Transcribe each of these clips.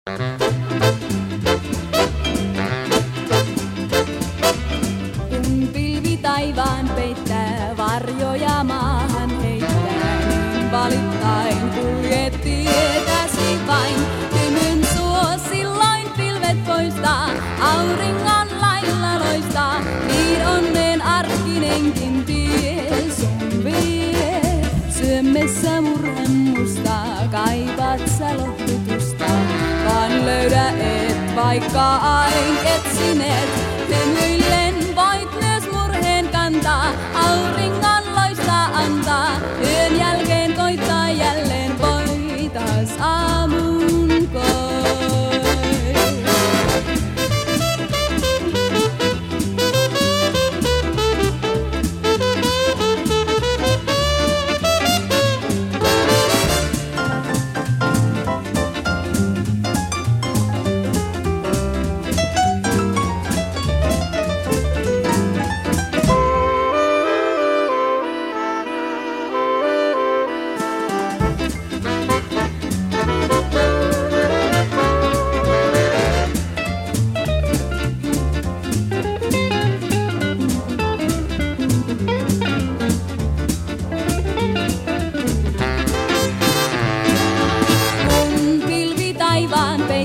Kun pilvi taivaan peittää, varjoja maahan heittää, niin valittain kuljet tietäsi vain. Hymyn suo silloin pilvet poistaa, auringon lailla loistaa, niin onnen arkinenkin tie sun vie. Syömmessä murhan mustaa, kaipaat sä lohdutusta, vaan löydä et, vaikka ain etsineet. Hymyillen voit myös murheen kantaa, auringon loistaa antaa, yön jälkeen koittaa jälleen voi taas aamun koi.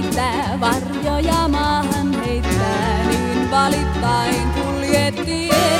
Varjoja maahan heittää, niin valittain kuljet tie.